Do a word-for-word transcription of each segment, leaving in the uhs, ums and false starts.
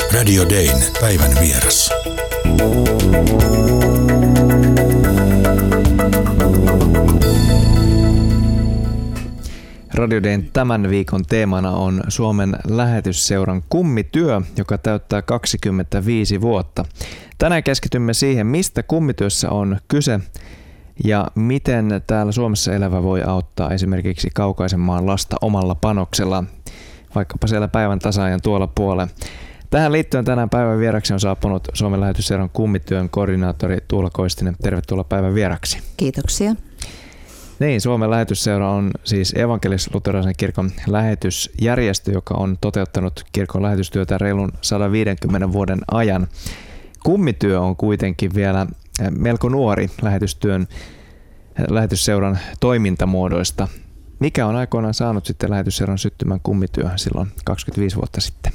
Radio Dayn päivän vieras. Radio Dayn tämän viikon teemana on Suomen Lähetysseuran kummityö, joka täyttää kaksikymmentäviisi vuotta. Tänään keskitymme siihen, mistä kummityössä on kyse ja miten täällä Suomessa elävä voi auttaa esimerkiksi kaukaisen maan lasta omalla panoksella, vaikkapa siellä päivän tasaajan tuolla puolella. Tähän liittyen tänään päivän vieraksi on saapunut Suomen Lähetysseuran kummityön koordinaattori Tuula Koistinen. Tervetuloa päivän vieraksi. Kiitoksia. Niin, Suomen Lähetysseura on siis evankelis-luterilaisen kirkon lähetysjärjestö, joka on toteuttanut kirkon lähetystyötä reilun sata viisikymmentä vuoden ajan. Kummityö on kuitenkin vielä melko nuori lähetystyön, lähetysseuran toimintamuodoista. Mikä on aikoinaan saanut sitten lähetysseuran syttymän kummityöhön silloin kaksikymmentäviisi vuotta sitten?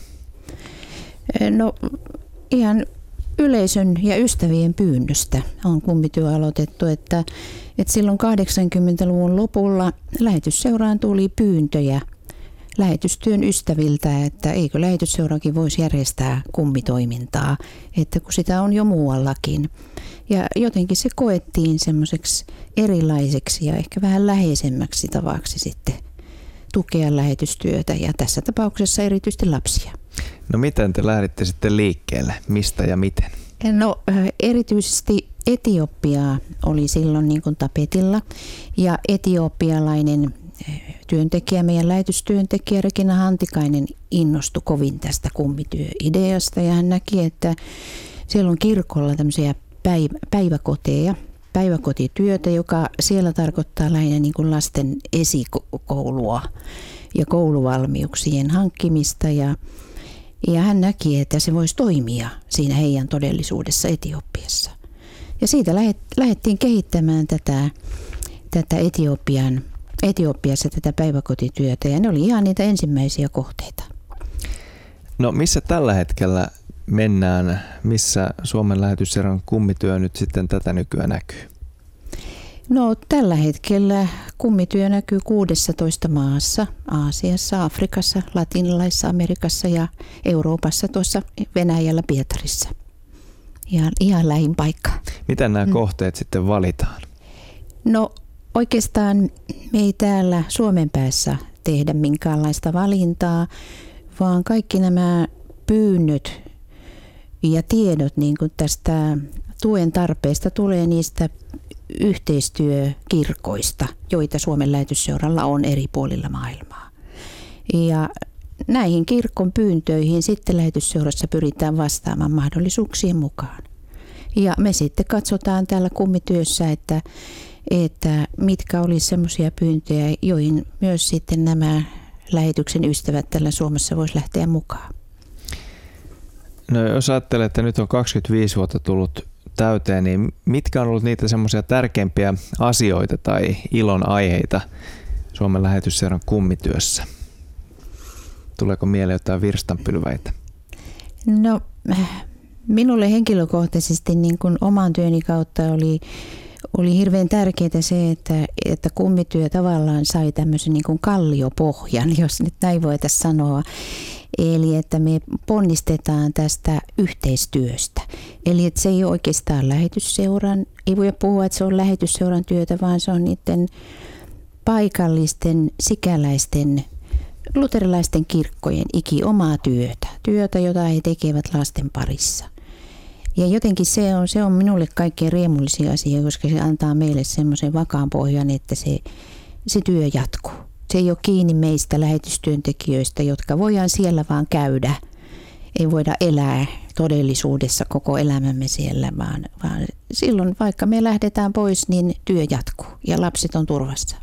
No ihan yleisön ja ystävien pyynnöstä on kummityö aloitettu, että, että silloin kahdeksankymmentäluvun lopulla lähetysseuraan tuli pyyntöjä lähetystyön ystäviltä, että eikö lähetysseurakin voisi järjestää kummitoimintaa, että kun sitä on jo muuallakin. Ja jotenkin se koettiin semmoiseksi erilaiseksi ja ehkä vähän läheisemmäksi tavaksi sitten tukea lähetystyötä ja tässä tapauksessa erityisesti lapsia. No miten te lähditte sitten liikkeelle? Mistä ja miten? No erityisesti Etiopia oli silloin niin kuin tapetilla ja etiopialainen työntekijä, meidän lähetystyöntekijä Regina Hantikainen innostui kovin tästä kummityöideasta ja hän näki, että siellä on kirkolla tämmöisiä päiväkoteja, päiväkotityötä, joka siellä tarkoittaa lähinnä niin kuin lasten esikoulua ja kouluvalmiuksien hankkimista ja Ja hän näki, että se voisi toimia siinä heidän todellisuudessa Etiopiassa. Ja siitä lähdettiin kehittämään tätä, tätä Etiopian, Etiopiassa tätä päiväkotityötä ja ne oli ihan niitä ensimmäisiä kohteita. No missä tällä hetkellä mennään, missä Suomen Lähetysseuran kummityö nyt sitten tätä nykyään näkyy? No tällä hetkellä kummityö näkyy kuudessatoista maassa, Aasiassa, Afrikassa, Latinalaisessa Amerikassa ja Euroopassa tuossa Venäjällä Pietarissa. Ihan, ihan lähin paikka. Miten nämä mm. kohteet sitten valitaan? No oikeastaan me ei täällä Suomen päässä tehdä minkäänlaista valintaa, vaan kaikki nämä pyynnöt ja tiedot niin kuin tästä tuen tarpeesta tulee niistä yhteistyökirkoista, joita Suomen Lähetysseuralla on eri puolilla maailmaa. Ja näihin kirkon pyyntöihin sitten Lähetysseurassa pyritään vastaamaan mahdollisuuksien mukaan. Ja me sitten katsotaan täällä kummityössä, että, että mitkä olisi sellaisia pyyntöjä, joihin myös sitten nämä lähetyksen ystävät täällä Suomessa voisi lähteä mukaan. No jos ajattelee, että nyt on kaksikymmentäviisi vuotta tullut täyteen, niin mitkä on ollut niitä semmoisia tärkeimpiä asioita tai ilon aiheita Suomen Lähetysseuran kummityössä? Tuleeko mieleen jotain virstanpylväitä? No minulle henkilökohtaisesti niin kuin oman työni kautta oli, oli hirveän tärkeää se, että, että kummityö tavallaan sai tämmöisen niin kuin kalliopohjan, jos nyt näin voitaisiin sanoa. Eli että me ponnistetaan tästä yhteistyöstä. Eli että se ei ole oikeastaan lähetysseuran, ei voi puhua, että se on lähetysseuran työtä, vaan se on niiden paikallisten, sikäläisten, luterilaisten kirkkojen iki omaa työtä. Työtä, jota he tekevät lasten parissa. Ja jotenkin se on, se on minulle kaikkein riemullisia asia, koska se antaa meille semmoisen vakaan pohjan, että se, se työ jatkuu. Se ei ole kiinni meistä lähetystyöntekijöistä, jotka voidaan siellä vaan käydä. Ei voida elää todellisuudessa koko elämämme siellä, vaan, vaan silloin vaikka me lähdetään pois, niin työ jatkuu ja lapset on turvassa.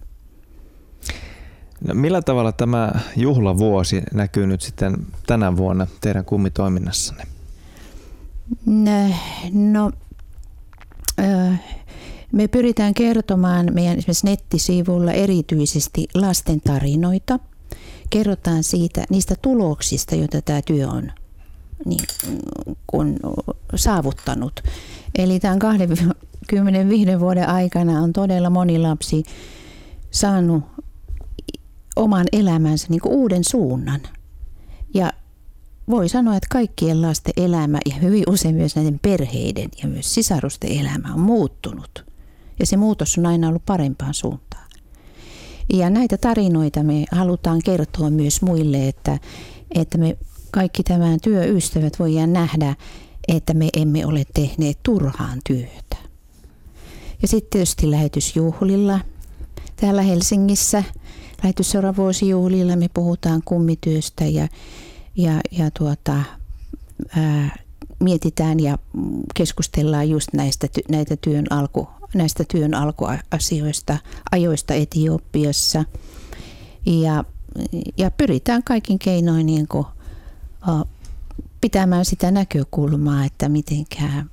No, millä tavalla tämä juhlavuosi näkyy nyt sitten tänä vuonna teidän kummitoiminnassanne? No, äh, me pyritään kertomaan meidän esimerkiksi nettisivuilla erityisesti lasten tarinoita. Kerrotaan siitä, niistä tuloksista, joita tämä työ on niin, kun saavuttanut. Eli tämän kaksikymmentäviisi vuoden aikana on todella moni lapsi saanut oman elämänsä niin kuin uuden suunnan. Ja voi sanoa, että kaikkien lasten elämä ja hyvin usein myös näiden perheiden ja myös sisarusten elämä on muuttunut. Ja se muutos on aina ollut parempaan suuntaan. Ja näitä tarinoita me halutaan kertoa myös muille, että, että me kaikki tämän työystävät voidaan nähdä, että me emme ole tehneet turhaan työtä. Ja sitten tietysti lähetysjuhlilla täällä Helsingissä, lähetysseuran vuosijuhlilla me puhutaan kummityöstä ja, ja, ja tuota, ää, mietitään ja keskustellaan just näistä, näitä työn alku, näistä työn alkuasioista, ajoista Etiopiassa. Ja, ja pyritään kaikin keinoin niin kuin, uh, pitämään sitä näkökulmaa, että mitenkään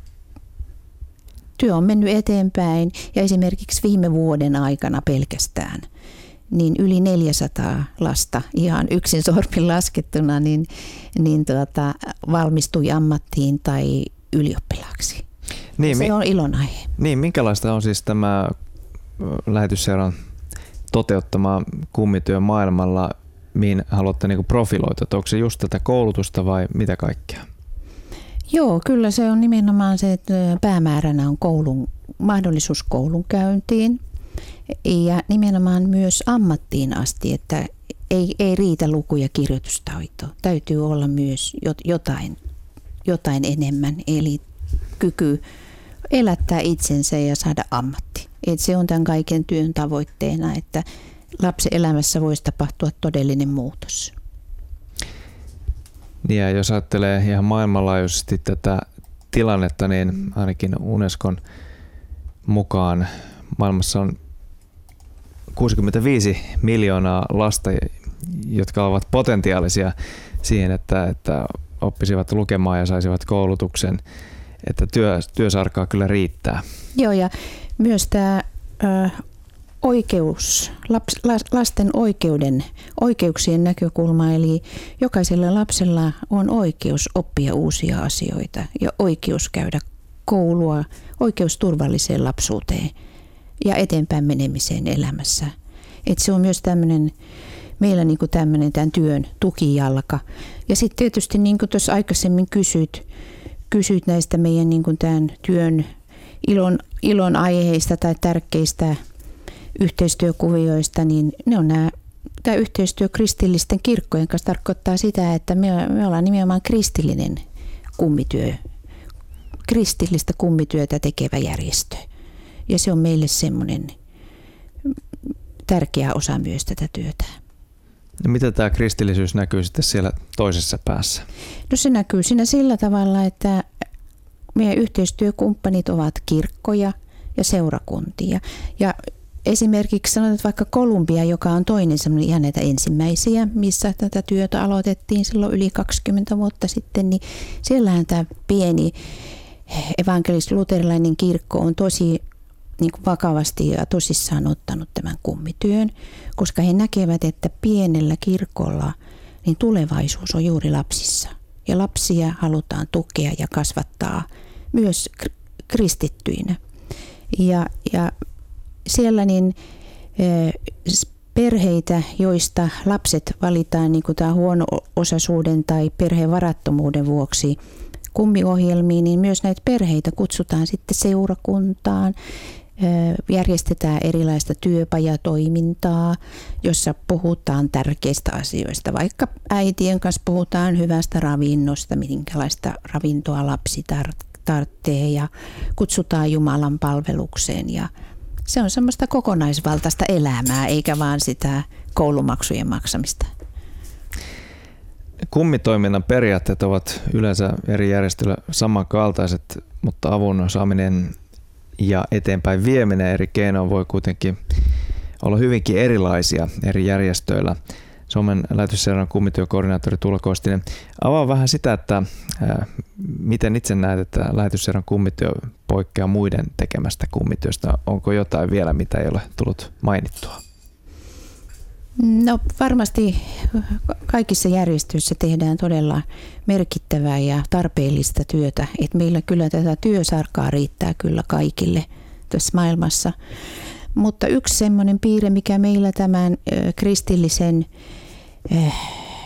työ on mennyt eteenpäin. Ja esimerkiksi viime vuoden aikana pelkästään niin yli neljäsataa lasta ihan yksin sormin laskettuna niin, niin tuota, valmistui ammattiin tai ylioppilaaksi. Niin, se mi- on ilonaihe. Niin, minkälaista on siis tämä lähetysseuran toteuttama kummityö maailmalla, mihin haluatte niinku profiloitua? Onko se just tätä koulutusta vai mitä kaikkea? Joo, kyllä se on nimenomaan se, että päämääränä on koulun, mahdollisuus koulunkäyntiin ja nimenomaan myös ammattiin asti, että ei, ei riitä luku- ja kirjoitustaito. Täytyy olla myös jotain, jotain enemmän, eli kyky elättää itsensä ja saada ammatti. Et se on tämän kaiken työn tavoitteena, että lapsen elämässä voisi tapahtua todellinen muutos. Ja jos ajattelee ihan maailmanlaajuisesti tätä tilannetta, niin ainakin Unescon mukaan maailmassa on kuusikymmentäviisi miljoonaa lasta, jotka ovat potentiaalisia siihen, että, että oppisivat lukemaan ja saisivat koulutuksen, että työ, työsarkaa kyllä riittää. Joo, ja myös tämä ö, oikeus, laps, lasten oikeuden, oikeuksien näkökulma, eli jokaisella lapsella on oikeus oppia uusia asioita ja oikeus käydä koulua, oikeus turvalliseen lapsuuteen ja eteenpäin menemiseen elämässä. Et se on myös tämmöinen, meillä niinku tämmöinen tämän työn tukijalka. Ja sitten tietysti niin kuin tuossa aikaisemmin kysyt, kysyt näistä meidän niinku tämän työn ilon, ilon aiheista tai tärkeistä yhteistyökuvioista, niin ne on nämä, tämä yhteistyö kristillisten kirkkojen kanssa tarkoittaa sitä, että me, me ollaan nimenomaan kristillinen kummityö, kristillistä kummityötä tekevä järjestö. Ja se on meille semmoinen tärkeä osa myös tätä työtä. Ja mitä tämä kristillisyys näkyy sitten siellä toisessa päässä? No se näkyy siinä sillä tavalla, että meidän yhteistyökumppanit ovat kirkkoja ja seurakuntia. Ja esimerkiksi sanotaan vaikka Kolumbia, joka on toinen semmoinen ihan näitä ensimmäisiä, missä tätä työtä aloitettiin silloin yli kaksikymmentä vuotta sitten, niin siellähän tämä pieni evankelis-luterilainen kirkko on tosi niin kuin vakavasti ja tosissaan ottanut tämän kummityön, koska he näkevät, että pienellä kirkolla niin tulevaisuus on juuri lapsissa. Ja lapsia halutaan tukea ja kasvattaa myös kristittyinä. Ja, ja siellä niin perheitä, joista lapset valitaan niin kuin tämän huono-osaisuuden tai perheen varattomuuden vuoksi kummiohjelmiin, niin myös näitä perheitä kutsutaan sitten seurakuntaan. Järjestetään erilaista työpajatoimintaa, jossa puhutaan tärkeistä asioista. Vaikka äitien kanssa puhutaan hyvästä ravinnosta, minkälaista ravintoa lapsi tarvitsee ja kutsutaan Jumalan palvelukseen. Ja se on semmoista kokonaisvaltaista elämää, eikä vaan sitä koulumaksujen maksamista. Kummitoiminnan periaatteet ovat yleensä eri järjestöillä samankaltaiset, mutta avun saaminen ja eteenpäin vieminen eri keinoin voi kuitenkin olla hyvinkin erilaisia eri järjestöillä. Suomen lähetysseuran kummityökoordinaattori Tuula Kostinen, avaa vähän sitä, että ää, miten itse näet, että lähetysseuran kummityö poikkeaa muiden tekemästä kummityöstä. Onko jotain vielä, mitä ei ole tullut mainittua? No varmasti kaikissa järjestöissä tehdään todella merkittävää ja tarpeellista työtä. Et meillä kyllä tätä työsarkaa riittää kyllä kaikille tässä maailmassa. Mutta yksi semmoinen piirre, mikä meillä tämän kristillisen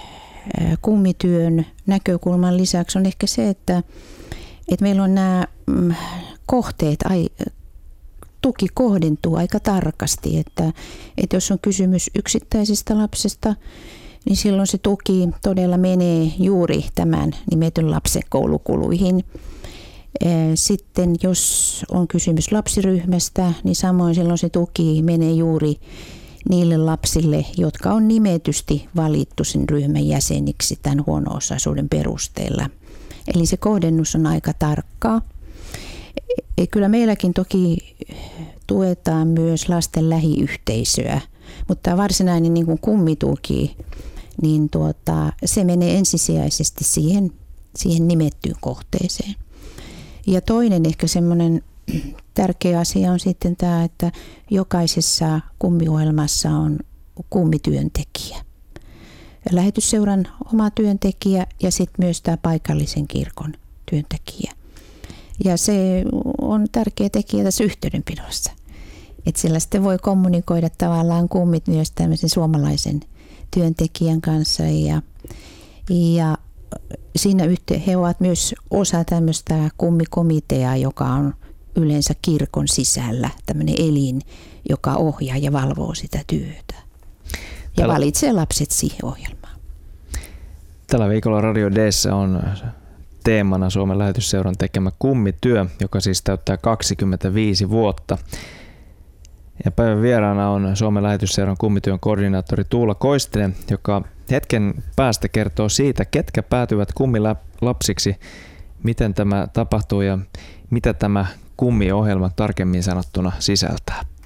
kummityön näkökulman lisäksi on ehkä se, että, että meillä on nämä kohteet, tuki kohdentuu aika tarkasti, että, että jos on kysymys yksittäisestä lapsesta, niin silloin se tuki todella menee juuri tämän nimetyn lapsen koulukuluihin. Sitten jos on kysymys lapsiryhmästä, niin samoin silloin se tuki menee juuri niille lapsille, jotka on nimetysti valittu sen ryhmän jäseniksi tämän huono-osaisuuden perusteella. Eli se kohdennus on aika tarkkaa. Kyllä meilläkin toki tuetaan myös lasten lähiyhteisöä, mutta tämä varsinainen niin kuin kummituki, niin tuota, se menee ensisijaisesti siihen, siihen nimettyyn kohteeseen. Ja toinen ehkä semmoinen tärkeä asia on sitten tämä, että jokaisessa kummiohjelmassa on kummityöntekijä. Lähetysseuran oma työntekijä ja sitten myös tämä paikallisen kirkon työntekijä. Ja se on tärkeä tekijä tässä yhteydenpidossa. Että sillä sitten voi kommunikoida tavallaan kummit myös tämmöisen suomalaisen työntekijän kanssa. Ja, ja siinä yhteen he ovat myös osa tämmöistä kummikomiteaa, joka on yleensä kirkon sisällä tämmöinen elin, joka ohjaa ja valvoo sitä työtä. Ja Tällä... valitsee lapset siihen ohjelmaan. Tällä viikolla Radio D:ssä on teemana Suomen lähetysseuran tekemä kummityö, joka siis täyttää kaksikymmentäviisi vuotta. Ja päivän vieraana on Suomen lähetysseuran kummityön koordinaattori Tuula Koistinen, joka hetken päästä kertoo siitä, ketkä päätyvät kummilapsiksi, miten tämä tapahtuu ja mitä tämä kummiohjelma tarkemmin sanottuna sisältää.